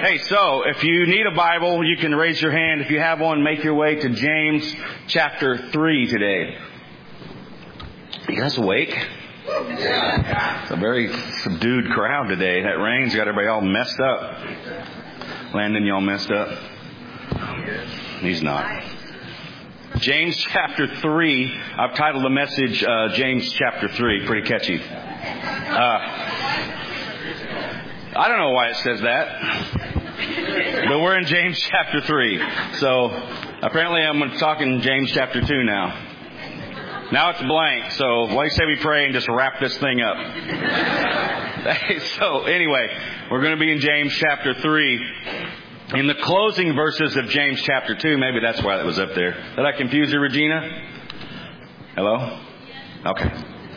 Hey, so if you need a Bible, you can raise your hand. If you have one, make your way to James chapter 3 today. You guys awake? It's a very subdued crowd today. That rain's got everybody all messed up. Landon, y'all messed up? He's not. James chapter 3. I've titled the message James chapter 3. Pretty catchy. I don't know why it says that. But we're in James chapter 3. So apparently I'm going to talk in James chapter 2 now. Now it's blank. So why don't you say we pray and just wrap this thing up. So anyway, we're going to be in James chapter 3. In the closing verses of James chapter 2, maybe that's why that was up there. Did I confuse you, Regina? Hello? Okay.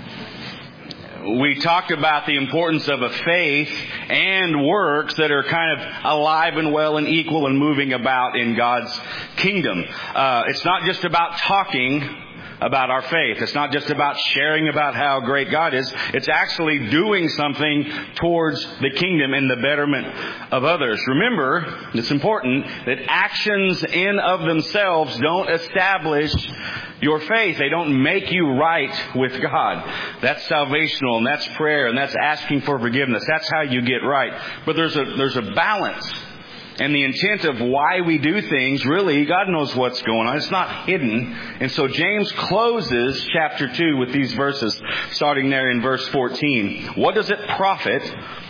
We talked about the importance of a faith and works that are kind of alive and well and equal and moving about in God's kingdom. It's not just about talking about our faith. It's not just about sharing about how great God is. It's actually doing something towards the kingdom and the betterment of others. Remember, it's important that actions in of themselves don't establish your faith. They don't make you right with God. That's salvational, and that's prayer, and that's asking for forgiveness. That's how you get right. But there's a balance. And the intent of why we do things, really, God knows what's going on. It's not hidden. And so James closes chapter 2 with these verses, starting there in verse 14. What does it profit,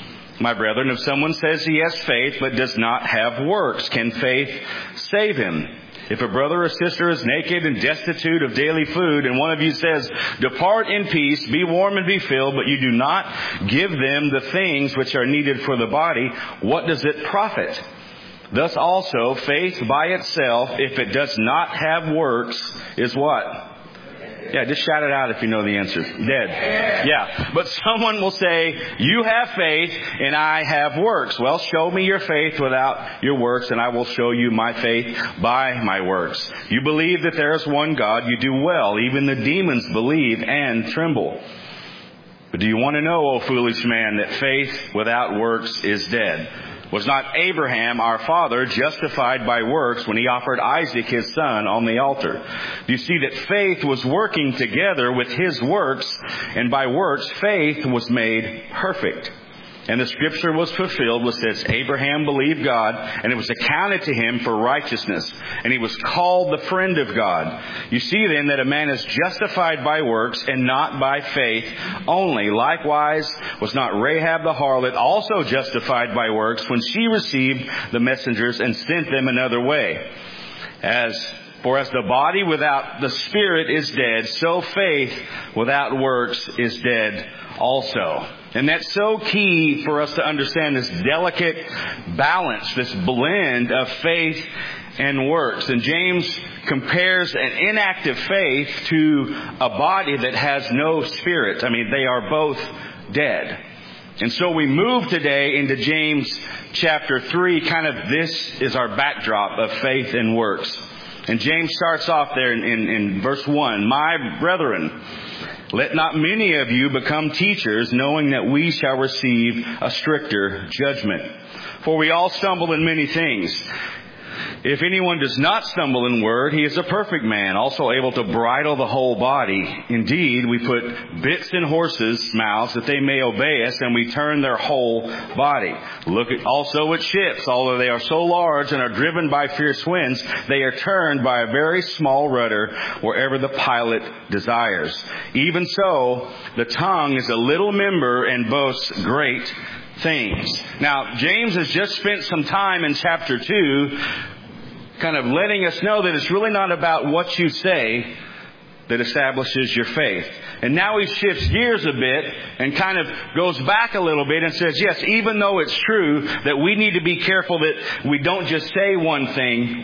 my brethren, if someone says he has faith but does not have works? Can faith save him? If a brother or sister is naked and destitute of daily food, and one of you says, depart in peace, be warm and be filled, but you do not give them the things which are needed for the body, what does it profit? Thus also, faith by itself, if it does not have works, is what? Yeah, just shout it out if you know the answer. Dead. Yeah. But someone will say, you have faith and I have works. Well, show me your faith without your works and I will show you my faith by my works. You believe that there is one God, you do well. Even the demons believe and tremble. But do you want to know, O foolish man, that faith without works is dead? Was not Abraham, our father, justified by works when he offered Isaac his son on the altar? Do you see that faith was working together with his works, and by works faith was made perfect? And the scripture was fulfilled, which says, Abraham believed God, and it was accounted to him for righteousness, and he was called the friend of God. You see then that a man is justified by works and not by faith only. Likewise, was not Rahab the harlot also justified by works when she received the messengers and sent them another way? For as the body without the spirit is dead, so faith without works is dead also. And that's so key for us to understand this delicate balance, this blend of faith and works. And James compares an inactive faith to a body that has no spirit. I mean, they are both dead. And so we move today into James chapter 3. Kind of this is our backdrop of faith and works. And James starts off there in verse 1. My brethren, let not many of you become teachers, knowing that we shall receive a stricter judgment. For we all stumble in many things. If anyone does not stumble in word, he is a perfect man, also able to bridle the whole body. Indeed, we put bits in horses' mouths that they may obey us, and we turn their whole body. Look also at ships. Although they are so large and are driven by fierce winds, they are turned by a very small rudder wherever the pilot desires. Even so, the tongue is a little member and boasts great things. Now, James has just spent some time in chapter 2 kind of letting us know that it's really not about what you say that establishes your faith. And now he shifts gears a bit and kind of goes back a little bit and says, yes, even though it's true that we need to be careful that we don't just say one thing,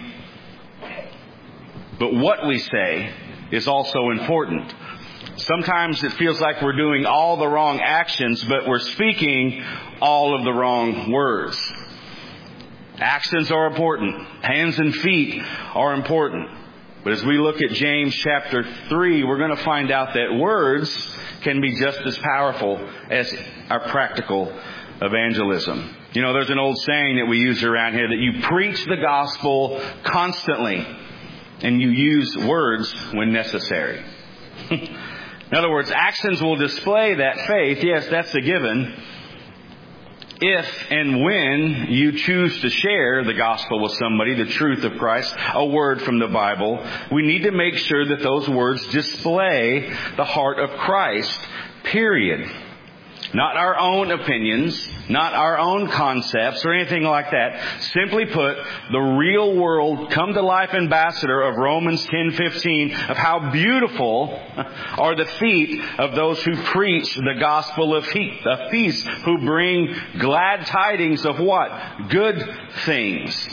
but what we say is also important. Sometimes it feels like we're doing all the wrong actions, but we're speaking all of the wrong words. Actions are important. Hands and feet are important. But as we look at James chapter 3, we're going to find out that words can be just as powerful as our practical evangelism. You know, there's an old saying that we use around here that you preach the gospel constantly and you use words when necessary. In other words, actions will display that faith. Yes, that's a given. If and when you choose to share the gospel with somebody, the truth of Christ, a word from the Bible, we need to make sure that those words display the heart of Christ, period. Not our own opinions, not our own concepts or anything like that. Simply put, the real world come-to-life ambassador of Romans 10:15 of how beautiful are the feet of those who preach the gospel of peace, who bring glad tidings of what? Good things.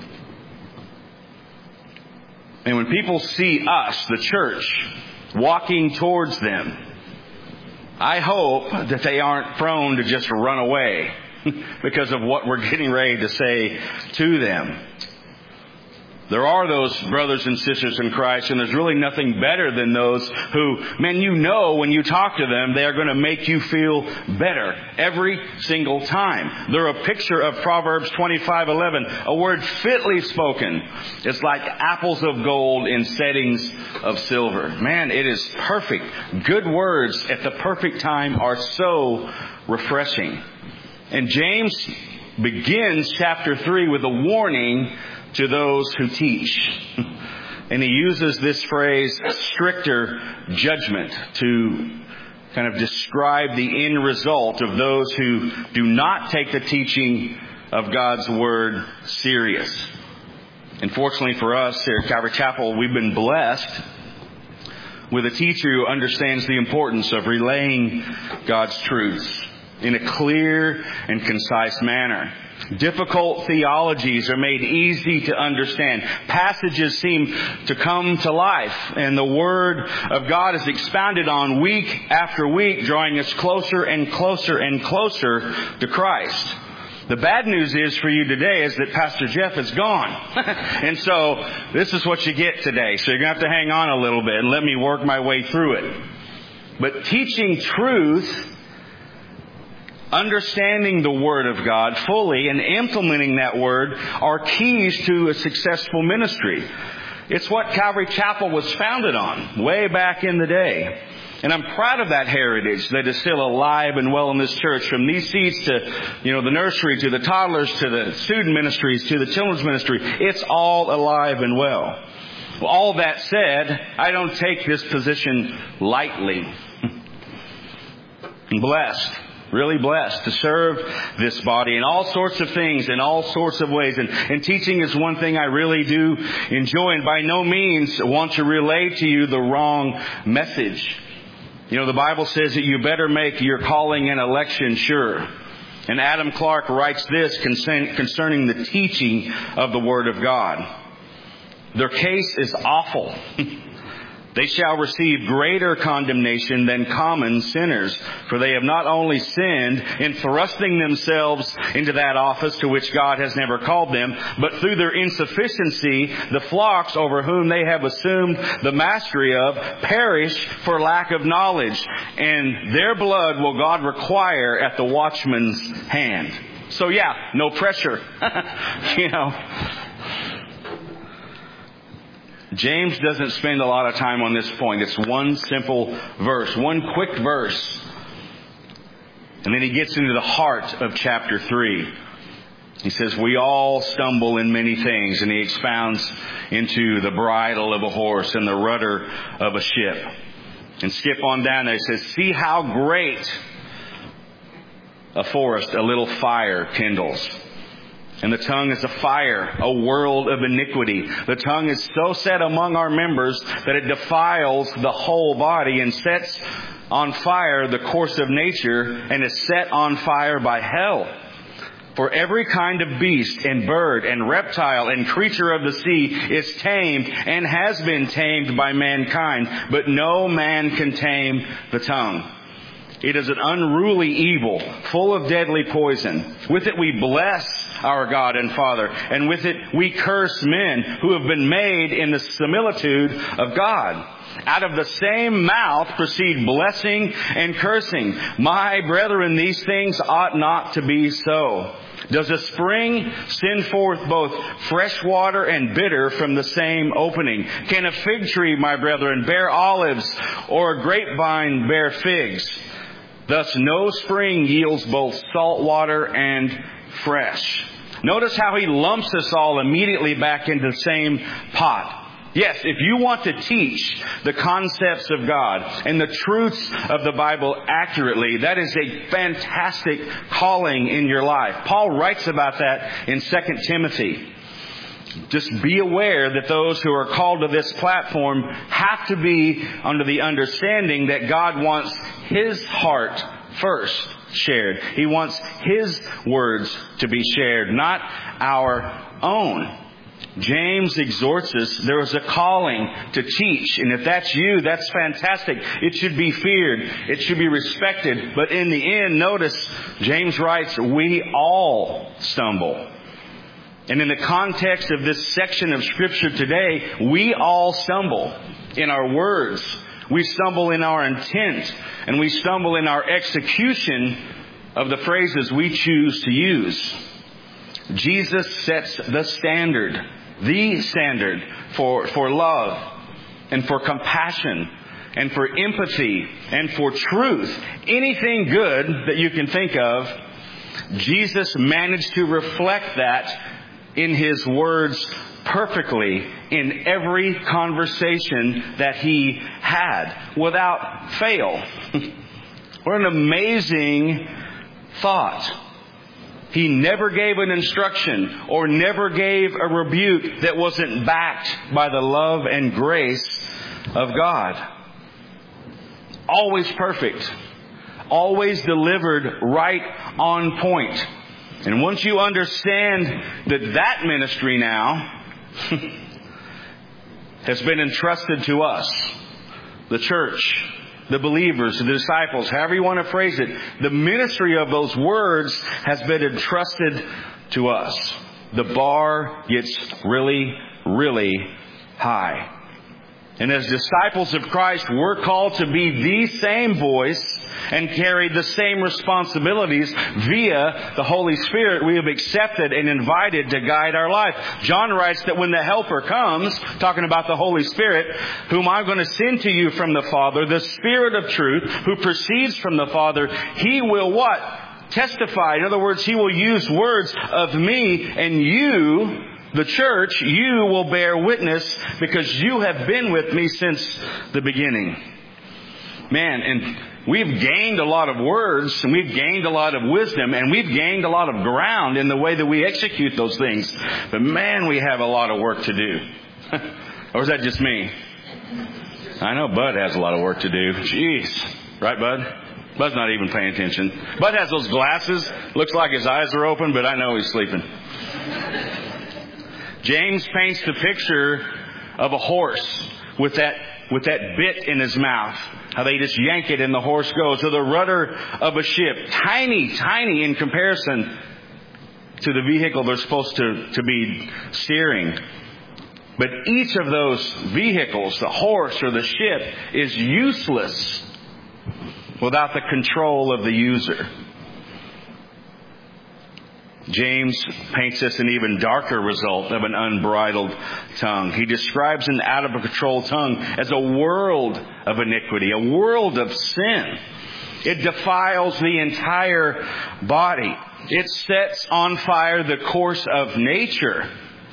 And when people see us, the church, walking towards them, I hope that they aren't prone to just run away because of what we're getting ready to say to them. There are those brothers and sisters in Christ, and there's really nothing better than those who, man, you know when you talk to them, they are going to make you feel better every single time. They're a picture of Proverbs 25:11. A word fitly spoken is like apples of gold in settings of silver. Man, it is perfect. Good words at the perfect time are so refreshing. And James begins chapter 3 with a warning to those who teach. And he uses this phrase, stricter judgment, to kind of describe the end result of those who do not take the teaching of God's Word serious. And fortunately for us here at Calvary Chapel, we've been blessed with a teacher who understands the importance of relaying God's truths in a clear and concise manner. Difficult theologies are made easy to understand. Passages seem to come to life, and the Word of God is expounded on week after week, drawing us closer and closer and closer to Christ. The bad news is for you today is that Pastor Jeff is gone. And so this is what you get today. So you're going to have to hang on a little bit and let me work my way through it. But teaching truth, understanding the Word of God fully and implementing that Word are keys to a successful ministry. It's what Calvary Chapel was founded on way back in the day. And I'm proud of that heritage that is still alive and well in this church. From these seats to, the nursery, to the toddlers, to the student ministries, to the children's ministry. It's all alive and well. Well, all that said, I don't take this position lightly. I'm blessed. Really blessed to serve this body in all sorts of things, in all sorts of ways. And teaching is one thing I really do enjoy, and by no means want to relay to you the wrong message. The Bible says that you better make your calling and election sure. And Adam Clark writes this concerning the teaching of the Word of God. Their case is awful. They shall receive greater condemnation than common sinners, for they have not only sinned in thrusting themselves into that office to which God has never called them, but through their insufficiency, the flocks over whom they have assumed the mastery of perish for lack of knowledge, and their blood will God require at the watchman's hand. So no pressure. James doesn't spend a lot of time on this point. It's one simple verse, one quick verse. And then he gets into the heart of chapter 3. He says, we all stumble in many things. And he expounds into the bridle of a horse and the rudder of a ship. And skip on down there. He says, see how great a forest a little fire kindles. And the tongue is a fire, a world of iniquity. The tongue is so set among our members that it defiles the whole body and sets on fire the course of nature and is set on fire by hell. For every kind of beast and bird and reptile and creature of the sea is tamed and has been tamed by mankind, but no man can tame the tongue. It is an unruly evil, full of deadly poison. With it we bless our God and Father. And with it we curse men who have been made in the similitude of God. Out of the same mouth proceed blessing and cursing. My brethren, these things ought not to be so. Does a spring send forth both fresh water and bitter from the same opening? Can a fig tree, my brethren, bear olives, or a grapevine bear figs? Thus no spring yields both salt water and fresh. Notice how he lumps us all immediately back into the same pot. Yes, if you want to teach the concepts of God and the truths of the Bible accurately, that is a fantastic calling in your life. Paul writes about that in 2 Timothy. Just be aware that those who are called to this platform have to be under the understanding that God wants His heart first shared. He wants His words to be shared, not our own. James exhorts us, there is a calling to teach. And if that's you, that's fantastic. It should be feared. It should be respected. But in the end, notice, James writes, we all stumble. And in the context of this section of Scripture today, we all stumble in our words. We stumble in our intent. And we stumble in our execution of the phrases we choose to use. Jesus sets the standard for love and for compassion and for empathy and for truth. Anything good that you can think of, Jesus managed to reflect that in His words perfectly in every conversation that He had without fail. What an amazing thought. He never gave an instruction or never gave a rebuke that wasn't backed by the love and grace of God. Always perfect. Always delivered right on point. And once you understand that ministry now has been entrusted to us, the church, the believers, the disciples, however you want to phrase it, the ministry of those words has been entrusted to us. The bar gets really, really high. And as disciples of Christ, we're called to be the same voice and carry the same responsibilities via the Holy Spirit we have accepted and invited to guide our life. John writes that when the Helper comes, talking about the Holy Spirit, whom I'm going to send to you from the Father, the Spirit of truth, who proceeds from the Father, He will what? Testify. In other words, He will use words of me, and you, the church, you will bear witness because you have been with me since the beginning. Man, and we've gained a lot of words, and we've gained a lot of wisdom, and we've gained a lot of ground in the way that we execute those things. But man, we have a lot of work to do. Or is that just me? I know Bud has a lot of work to do. Jeez. Right, Bud? Bud's not even paying attention. Bud has those glasses. Looks like his eyes are open, but I know he's sleeping. James paints the picture of a horse with that bit in his mouth. How they just yank it and the horse goes. Or the rudder of a ship. Tiny, tiny in comparison to the vehicle they're supposed to be steering. But each of those vehicles, the horse or the ship, is useless without the control of the user. James paints us an even darker result of an unbridled tongue. He describes an out-of-control tongue as a world of iniquity, a world of sin. It defiles the entire body. It sets on fire the course of nature.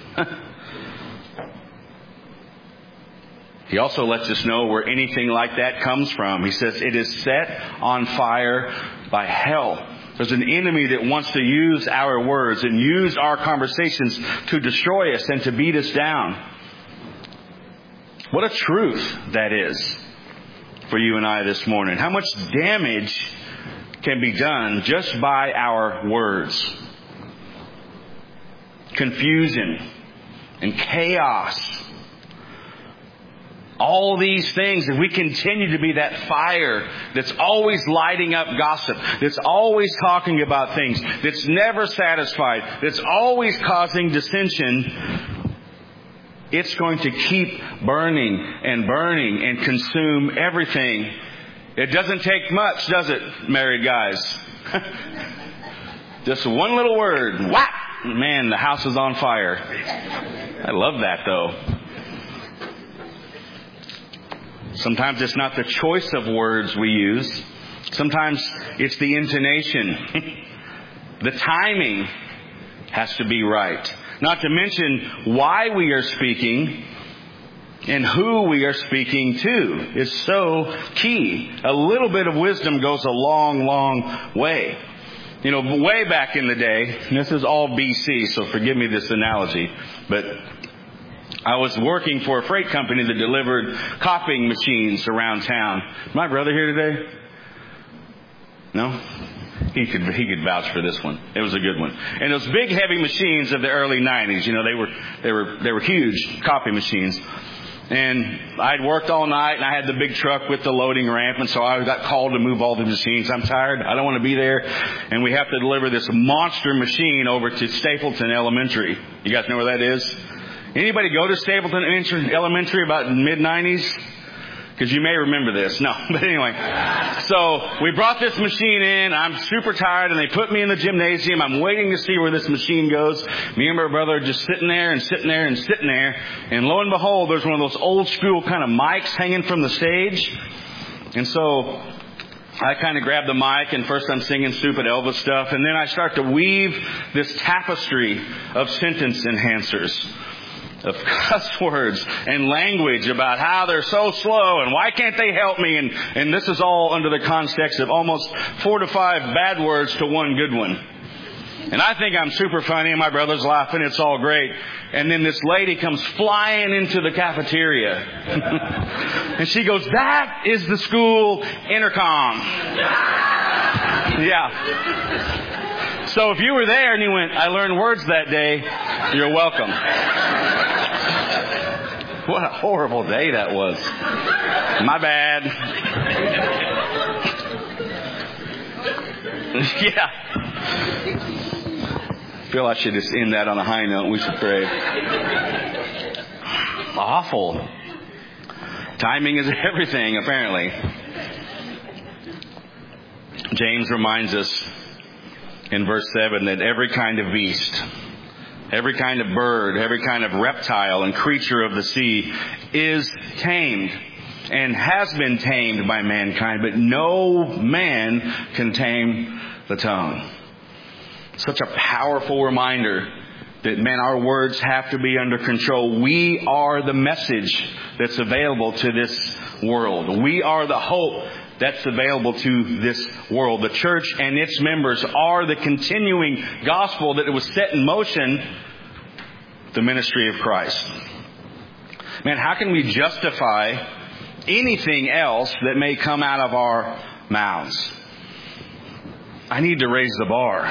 He also lets us know where anything like that comes from. He says it is set on fire by hell. There's an enemy that wants to use our words and use our conversations to destroy us and to beat us down. What a truth that is for you and I this morning. How much damage can be done just by our words. Confusion and chaos all these things, if we continue to be that fire that's always lighting up gossip, that's always talking about things, that's never satisfied, that's always causing dissension, it's going to keep burning and consume everything. It doesn't take much, does it, married guys? Just one little word. Whap! Man, the house is on fire. I love that, though. Sometimes it's not the choice of words we use. Sometimes it's the intonation. The timing has to be right. Not to mention why we are speaking and who we are speaking to is so key. A little bit of wisdom goes a long, long way. You know, way back in the day, and this is all BC, so forgive me this analogy, but I was working for a freight company that delivered copying machines around town. My brother here today? No? He could vouch for this one. It was a good one. And those big heavy machines of the early 90s, you know, they were huge copy machines. And I'd worked all night, and I had the big truck with the loading ramp, and so I got called to move all the machines. I'm tired. I don't want to be there. And we have to deliver this monster machine over to Stapleton Elementary. You guys know where that is? Anybody go to Stapleton Elementary about mid-90s? Because you may remember this. No, but anyway. So we brought this machine in. I'm super tired, and they put me in the gymnasium. I'm waiting to see where this machine goes. Me and my brother are just sitting there. And lo and behold, there's one of those old school kind of mics hanging from the stage. And so I kind of grab the mic, and first I'm singing stupid Elvis stuff. And then I start to weave this tapestry of sentence enhancers, of cuss words and language about how they're so slow and why can't they help me, and this is all under the context of almost 4 to 5 bad words to one good one. And I think I'm super funny, and my brother's laughing, it's all great. And then this lady comes flying into the cafeteria. And she goes, "That is the school intercom." Yeah. So if you were there and you went, "I learned words that day," you're welcome. What a horrible day that was. My bad. Yeah. I feel I should just end that on a high note. We should pray. Awful. Timing is everything, apparently. James reminds us in verse 7 that every kind of beast, every kind of bird, every kind of reptile and creature of the sea is tamed and has been tamed by mankind, but no man can tame the tongue. Such a powerful reminder that, man, our words have to be under control. We are the message that's available to this world. We are the hope that's available to this world. The church and its members are the continuing gospel that was set in motion, the ministry of Christ. Man, how can we justify anything else that may come out of our mouths? I need to raise the bar.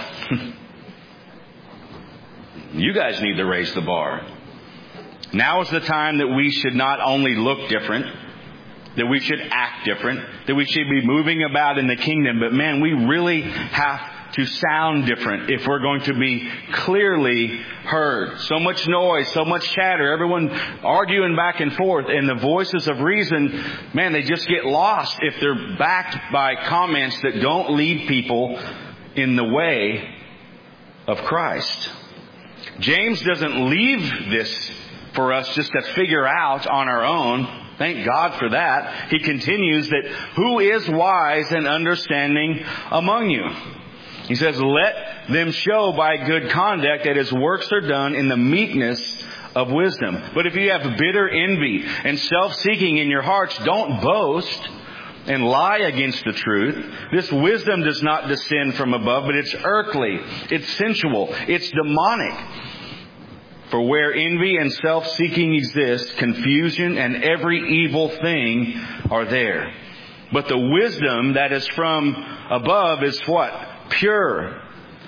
You guys need to raise the bar. Now is the time that we should not only look different, that we should act different, that we should be moving about in the kingdom, but man, we really have to sound different if we're going to be clearly heard. So much noise, so much chatter, everyone arguing back and forth, and the voices of reason, man, they just get lost if they're backed by comments that don't lead people in the way of Christ. James doesn't leave this for us just to figure out on our own. Thank God for that. He continues that who is wise and understanding among you? He says, let them show by good conduct that his works are done in the meekness of wisdom. But if you have bitter envy and self-seeking in your hearts, don't boast and lie against the truth. This wisdom does not descend from above, but it's earthly, it's sensual, it's demonic. For where envy and self-seeking exist, confusion and every evil thing are there. But the wisdom that is from above is what? Pure,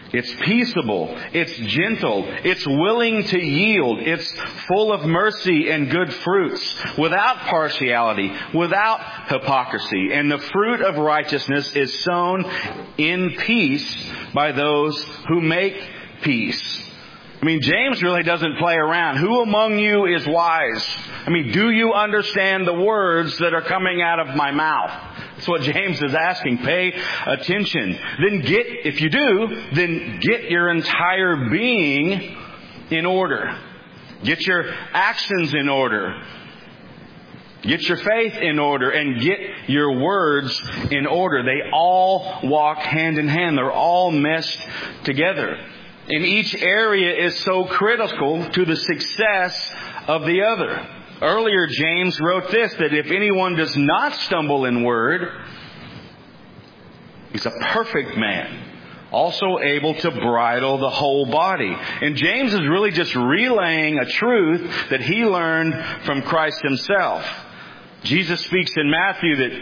It's peaceable. It's gentle. It's willing to yield. It's full of mercy and good fruits, without partiality, without hypocrisy. And the fruit of righteousness is sown in peace by those who make peace. I mean, James really doesn't play around. Who among you is wise? I mean, do you understand the words that are coming out of my mouth? That's what James is asking. Pay attention. If you do, then get your entire being in order. Get your actions in order. Get your faith in order, and get your words in order. They all walk hand in hand. They're all meshed together. And each area is so critical to the success of the other. Earlier, James wrote this, that if anyone does not stumble in word, he's a perfect man, also able to bridle the whole body. And James is really just relaying a truth that he learned from Christ himself. Jesus speaks in Matthew that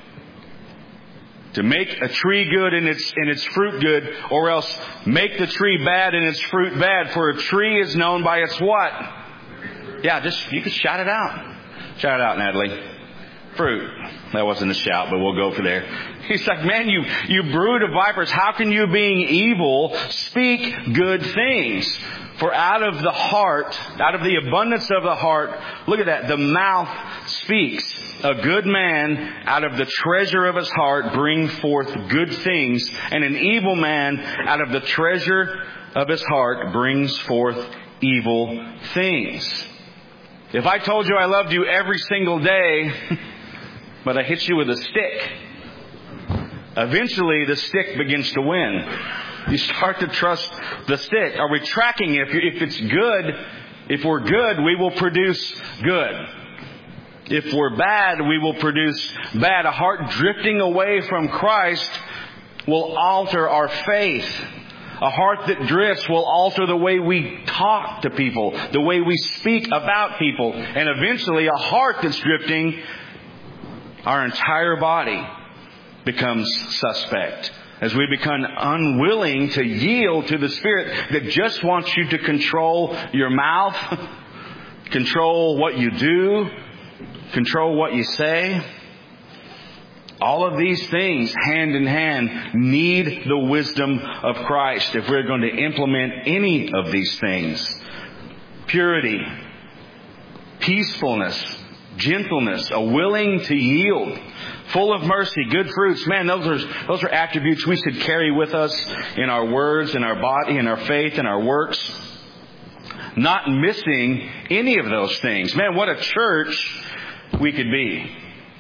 to make a tree good and its fruit good, or else make the tree bad and its fruit bad. For a tree is known by its what? Yeah, you can shout it out. Shout it out, Natalie. Fruit. That wasn't a shout, but we'll go for there. He's like, man, you brood of vipers, how can you, being evil, speak good things? For out of the heart, out of the abundance of the heart, look at that, the mouth speaks. A good man out of the treasure of his heart bring forth good things, and an evil man out of the treasure of his heart brings forth evil things. If I told you I loved you every single day, but I hit you with a stick, eventually the stick begins to win. You start to trust the stick. Are we tracking it? If it's good, if we're good, we will produce good. If we're bad, we will produce bad. A heart drifting away from Christ will alter our faith. A heart that drifts will alter the way we talk to people, the way we speak about people. And eventually, a heart that's drifting, our entire body becomes suspect. As we become unwilling to yield to the Spirit that just wants you to control your mouth, control what you do, control what you say. All of these things, hand in hand, need the wisdom of Christ if we're going to implement any of these things. Purity, peacefulness, gentleness, a willing to yield, full of mercy, good fruits. Man, those are attributes we should carry with us in our words, in our body, in our faith, in our works. Not missing any of those things. Man, what a church we could be.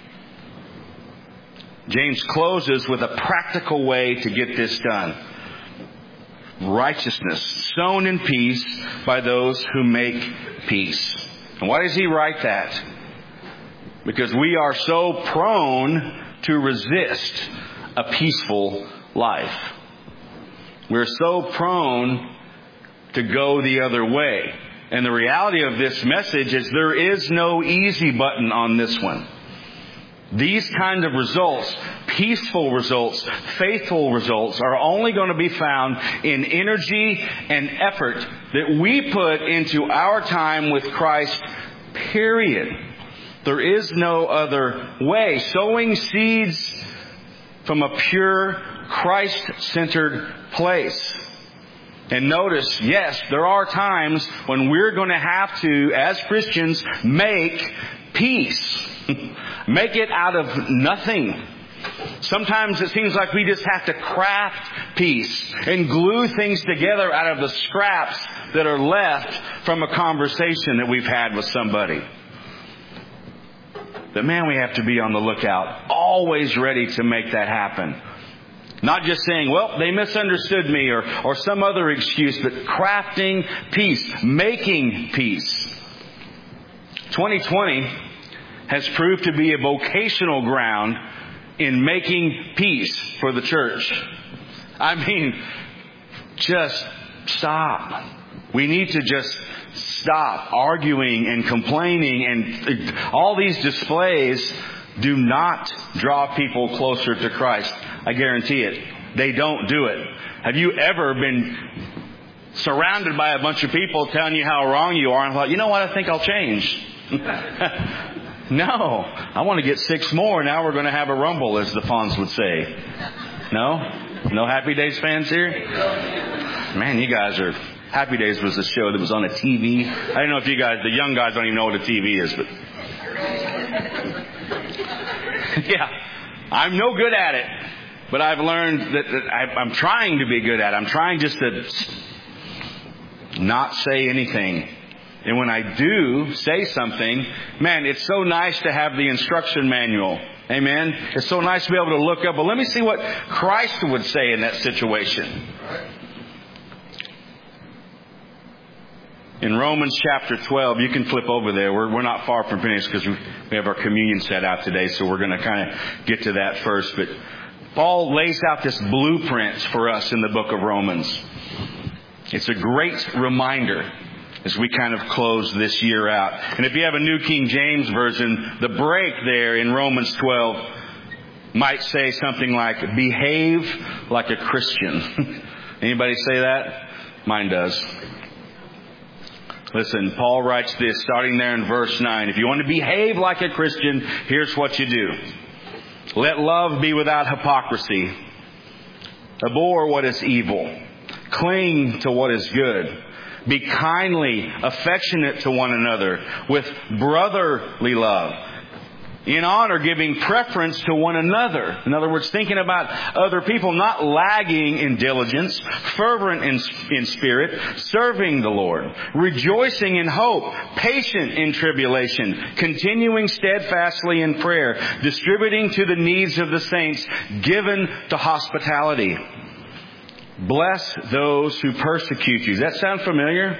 James closes with a practical way to get this done. Righteousness sown in peace by those who make peace. And why does he write that? Because we are so prone to resist a peaceful life. We're so prone to go the other way. And the reality of this message is there is no easy button on this one. These kind of results, peaceful results, faithful results, are only going to be found in energy and effort that we put into our time with Christ, period. There is no other way. Sowing seeds from a pure, Christ-centered place. And notice, yes, there are times when we're going to have to, as Christians, make peace. Make it out of nothing. Sometimes it seems like we just have to craft peace and glue things together out of the scraps that are left from a conversation that we've had with somebody. But man, we have to be on the lookout, always ready to make that happen. Not just saying, well, they misunderstood me or some other excuse, but crafting peace, making peace. 2020 has proved to be a vocational ground in making peace for the church. I mean, just stop. We need to just stop arguing and complaining, and all these displays do not draw people closer to Christ. I guarantee it. they don't do it. Have you ever been surrounded by a bunch of people telling you how wrong you are and thought, you know what, I think I'll change? No. I want to get 6 more. Now we're going to have a rumble, as the Fonz would say. No? No Happy Days fans here? Man, you guys are... Happy Days was a show that was on a TV. I don't know if you guys, the young guys don't even know what a TV is, but... Yeah. I'm no good at it. But I've learned that I'm trying to be good at it. I'm trying just to not say anything. And when I do say something, man, it's so nice to have the instruction manual. Amen? It's so nice to be able to look up. But let me see what Christ would say in that situation. In Romans chapter 12, you can flip over there. We're not far from finished because we have our communion set out today. So we're going to kind of get to that first. But Paul lays out this blueprint for us in the book of Romans. It's a great reminder as we kind of close this year out. And if you have a New King James Version, the break there in Romans 12 might say something like, behave like a Christian. Anybody say that? Mine does. Listen, Paul writes this starting there in verse 9. If you want to behave like a Christian, here's what you do. Let love be without hypocrisy. Abhor what is evil. Cling to what is good. Be kindly affectionate to one another with brotherly love. In honor, giving preference to one another. In other words, thinking about other people, not lagging in diligence, fervent in spirit, serving the Lord, rejoicing in hope, patient in tribulation, continuing steadfastly in prayer, distributing to the needs of the saints, given to hospitality. Bless those who persecute you. Does that sound familiar?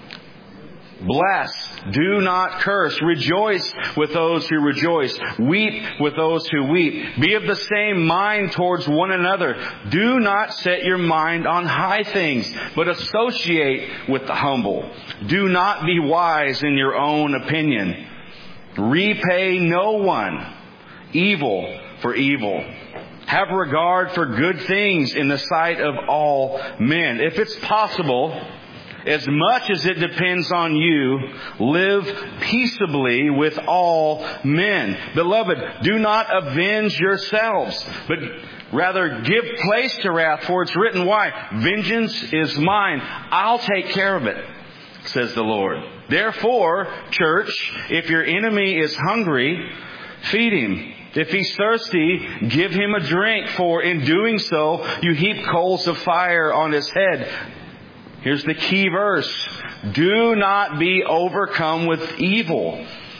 Bless. Do not curse. Rejoice with those who rejoice. Weep with those who weep. Be of the same mind towards one another. Do not set your mind on high things, but associate with the humble. Do not be wise in your own opinion. Repay no one evil for evil. Have regard for good things in the sight of all men. If it's possible, as much as it depends on you, live peaceably with all men. Beloved, do not avenge yourselves, but rather give place to wrath, for it's written, why? Vengeance is mine. I'll take care of it, says the Lord. Therefore, church, if your enemy is hungry, feed him. If he's thirsty, give him a drink, for in doing so, you heap coals of fire on his head. Here's the key verse. Do not be overcome with evil,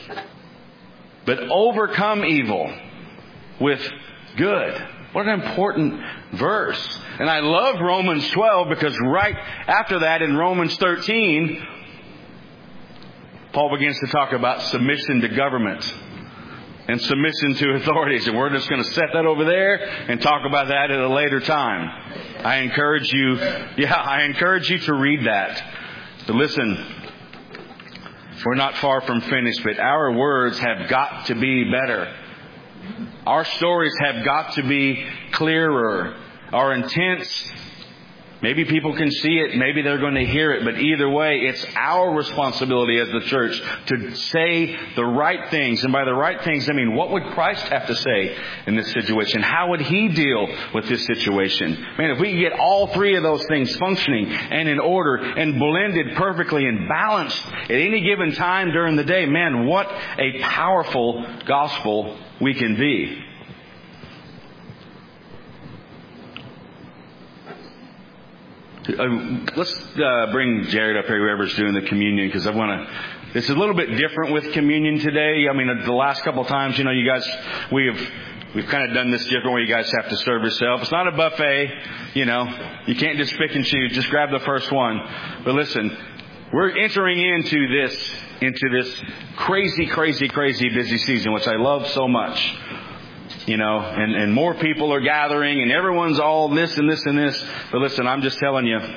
but overcome evil with good. What an important verse. And I love Romans 12 because right after that in Romans 13, Paul begins to talk about submission to government and submission to authorities. And we're just going to set that over there and talk about that at a later time. I encourage you to read that. But listen, we're not far from finished, but our words have got to be better. Our stories have got to be clearer. Our intents, maybe people can see it, maybe they're going to hear it, but either way, it's our responsibility as the church to say the right things. And by the right things, I mean, what would Christ have to say in this situation? How would He deal with this situation? Man, if we can get all three of those things functioning and in order and blended perfectly and balanced at any given time during the day, man, what a powerful gospel we can be. Let's bring Jared up here, whoever's doing the communion, because I want to. It's a little bit different with communion today. I mean, the last couple of times, you guys, we've kind of done this different where you guys have to serve yourself. It's not a buffet, you can't just pick and choose. Just grab the first one. But listen, we're entering into this crazy busy season, which I love so much. And more people are gathering and everyone's all this and this and this. But listen, I'm just telling you,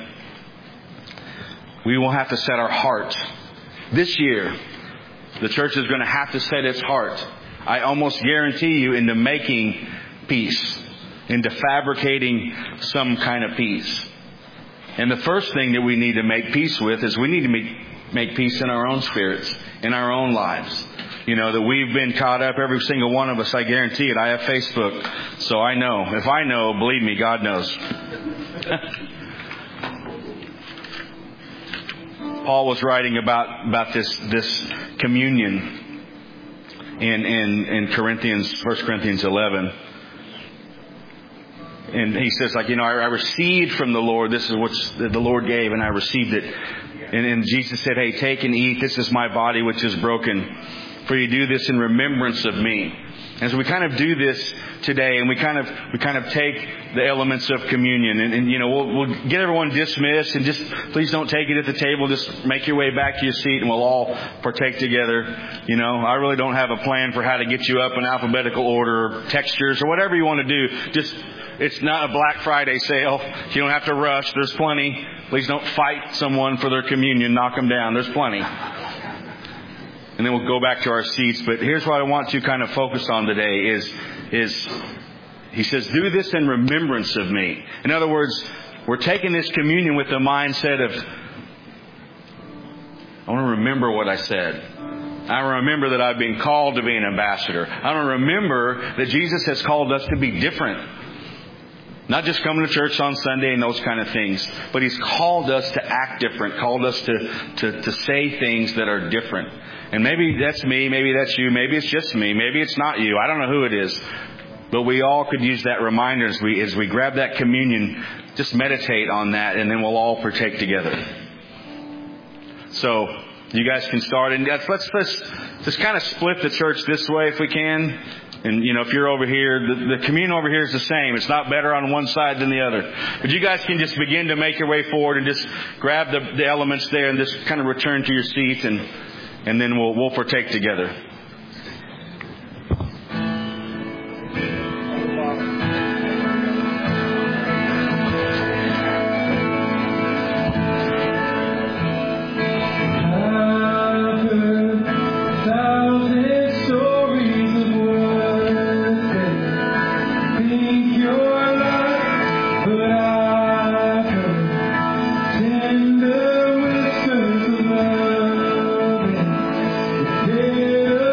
we will have to set our heart. This year, the church is going to have to set its heart, I almost guarantee you, into making peace, into fabricating some kind of peace. And the first thing that we need to make peace with is we need to make peace in our own spirits, in our own lives. You know, that we've been caught up, every single one of us, I guarantee it. I have Facebook, so I know. If I know, believe me, God knows. Paul was writing about this communion in Corinthians, 1 Corinthians 11. And he says, like, you know, I received from the Lord. This is what the Lord gave, and I received it. And Jesus said, hey, take and eat. This is my body, which is broken. For you do this in remembrance of me. And so we kind of do this today, and we kind of take the elements of communion, and you know, we'll get everyone dismissed, and just please don't take it at the table. Just make your way back to your seat, and we'll all partake together. You know, I really don't have a plan for how to get you up in alphabetical order, or textures, or whatever you want to do. Just, it's not a Black Friday sale. You don't have to rush. There's plenty. Please don't fight someone for their communion. Knock them down. There's plenty. And then we'll go back to our seats. But here's what I want to kind of focus on today is he says, do this in remembrance of me. In other words, we're taking this communion with the mindset of, I want to remember what I said. I remember that I've been called to be an ambassador. I want to remember that Jesus has called us to be different. Not just coming to church on Sunday and those kind of things, but He's called us to act different, called us to say things that are different. And maybe that's me, maybe that's you, maybe it's just me, maybe it's not you. I don't know who it is. But we all could use that reminder as we grab that communion. Just meditate on that, and then we'll all partake together. So you guys can start, and let's just kind of split the church this way if we can. And you know, if you're over here, the communion over here is the same. It's not better on one side than the other. But you guys can just begin to make your way forward and just grab the elements there, and just kind of return to your seat, and then we'll partake together. Tender whispers of love,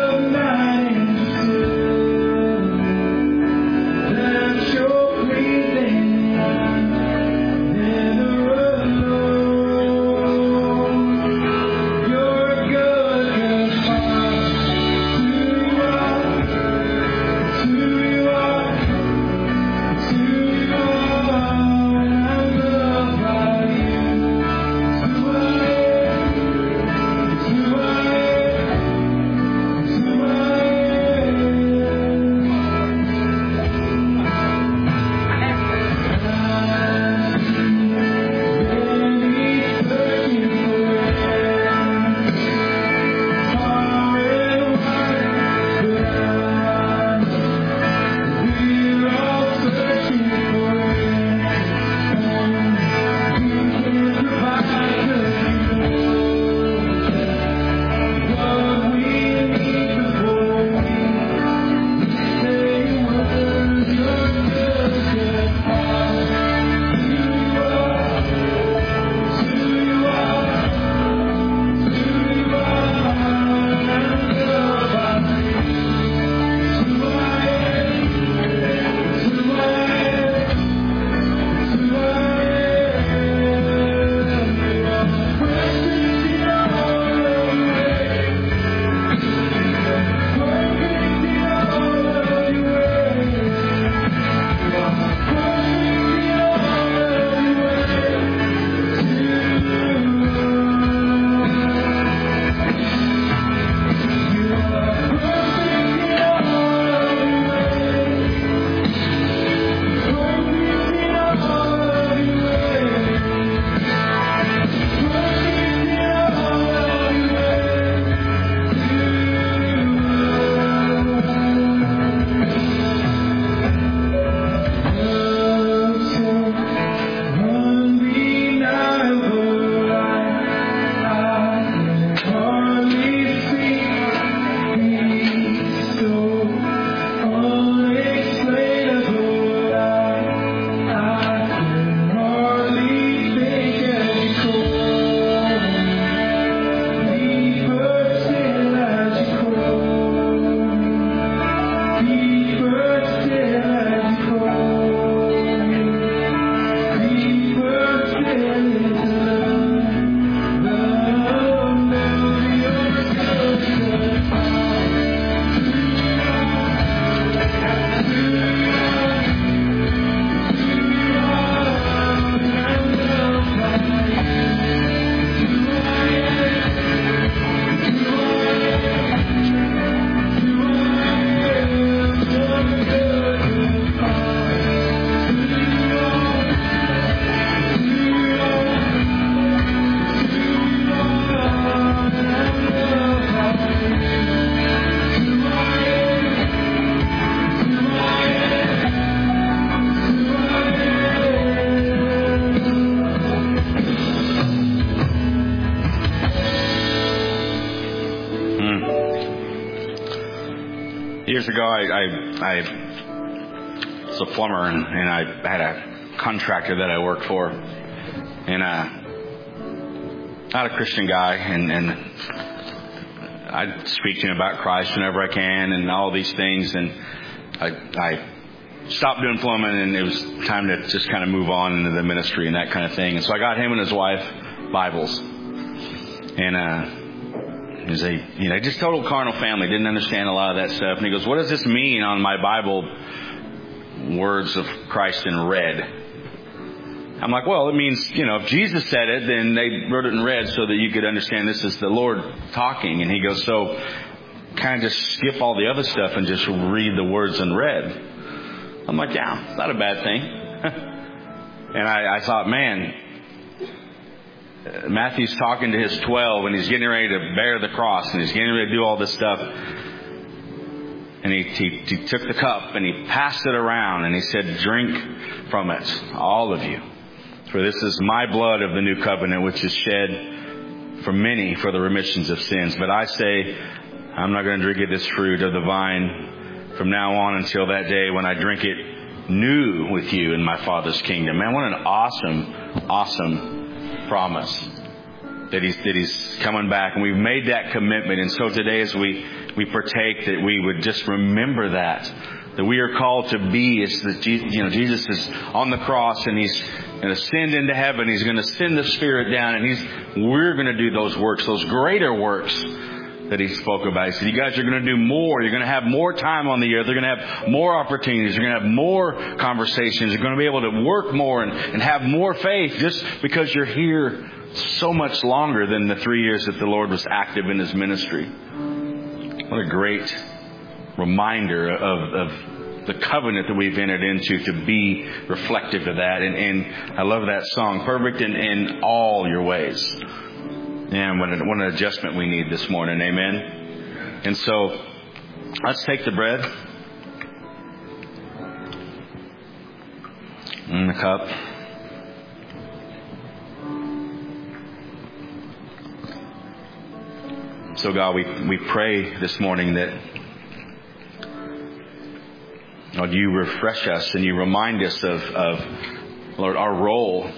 years ago, I was a plumber, and I had a contractor that I worked for, and not a Christian guy, and I speak to him about Christ whenever I can, and all these things, and I stopped doing plumbing, and it was time to just kind of move on into the ministry and that kind of thing. And so I got him and his wife Bibles, and it was just total carnal family, didn't understand a lot of that stuff. And he goes, "What does this mean on my Bible, words of Christ in red?" I'm like, "Well, it means, if Jesus said it, then they wrote it in red so that you could understand this is the Lord talking." And he goes, "So kind of just skip all the other stuff and just read the words in red." I'm like, "Yeah, it's not a bad thing." And I thought, man, Matthew's talking to his 12, and he's getting ready to bear the cross, and he's getting ready to do all this stuff. And he took the cup, and he passed it around, and he said, "Drink from it, all of you. For this is my blood of the new covenant, which is shed for many for the remissions of sins. But I say, I'm not going to drink of this fruit of the vine from now on until that day when I drink it new with you in my Father's kingdom." Man, what an awesome promise that he's coming back. And we've made that commitment. And so today, as we partake, that we would just remember that we are called to be, is that Jesus is on the cross, and he's going to ascend into heaven. He's going to send the Spirit down, and we're going to do those works, those greater works that he spoke about. He said, "You guys are going to do more. You're going to have more time on the earth. You're going to have more opportunities. You're going to have more conversations. You're going to be able to work more and have more faith, just because you're here so much longer than the 3 years that the Lord was active in his ministry." What a great reminder of the covenant that we've entered into, to be reflective of that. And I love that song, "Perfect in all your ways." And what an adjustment we need this morning. Amen. And so let's take the bread and the cup. So God, we pray this morning that, Lord, you refresh us and you remind us of Lord, our role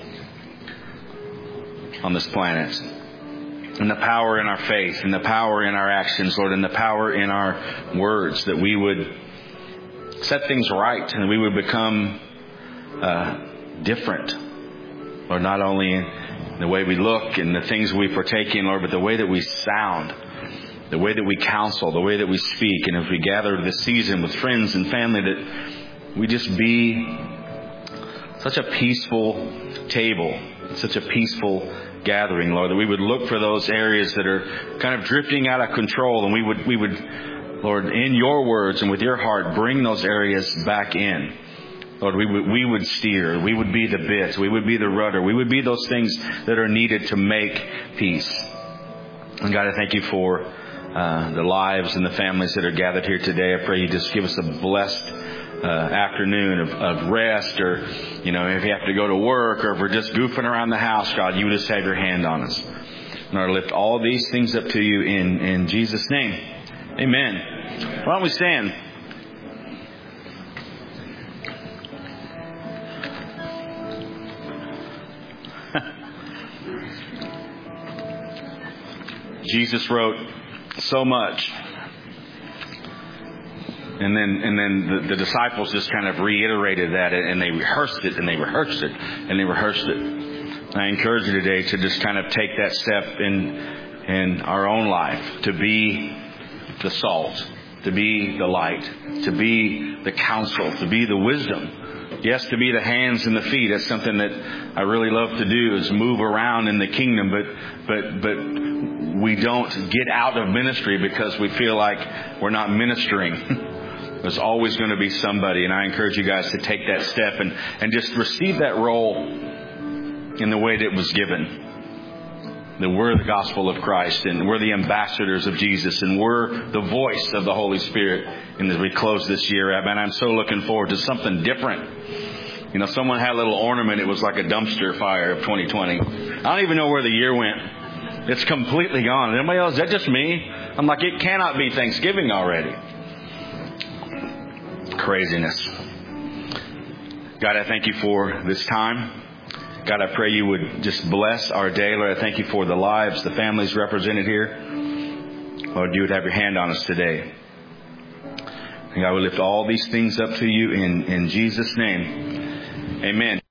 on this planet, and the power in our faith, and the power in our actions, Lord, and the power in our words, that we would set things right, and we would become different, Lord, not only in the way we look and the things we partake in, Lord, but the way that we sound, the way that we counsel, the way that we speak. And as we gather this season with friends and family, that we just be such a peaceful table, such a peaceful gathering, Lord, that we would look for those areas that are kind of drifting out of control, and we would, Lord, in your words and with your heart, bring those areas back in. Lord, we would steer. We would be the bit. We would be the rudder. We would be those things that are needed to make peace. And God, I thank you for the lives and the families that are gathered here today. I pray you just give us a blessed afternoon of rest, or, if you have to go to work, or if we're just goofing around the house, God, you just have your hand on us. And I lift all these things up to you in Jesus' name. Amen. Why don't we stand? Jesus wrote so much. And then the disciples just kind of reiterated that, and they rehearsed it, and they rehearsed it, and they rehearsed it. I encourage you today to just kind of take that step in our own life, to be the salt, to be the light, to be the counsel, to be the wisdom. Yes, to be the hands and the feet. That's something that I really love to do, is move around in the kingdom, but we don't get out of ministry because we feel like we're not ministering. There's always going to be somebody, and I encourage you guys to take that step and just receive that role in the way that it was given. That we're the gospel of Christ, and we're the ambassadors of Jesus, and we're the voice of the Holy Spirit. And as we close this year, man, I'm so looking forward to something different. Someone had a little ornament. It was like a dumpster fire of 2020. I don't even know where the year went. It's completely gone. Anybody else? Is that just me? I'm like, it cannot be Thanksgiving already. craziness. God, I thank you for this time. God, I pray you would just bless our day. Lord, I thank you for the lives, the families represented here. Lord, you would have your hand on us today. And God, we lift all these things up to you in Jesus' name. Amen.